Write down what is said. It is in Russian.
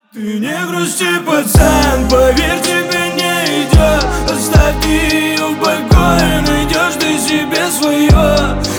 Ты не грусти, пацан, поверь, тебе не идет. Оставь ты ее в покое, найдешь ты себе свое.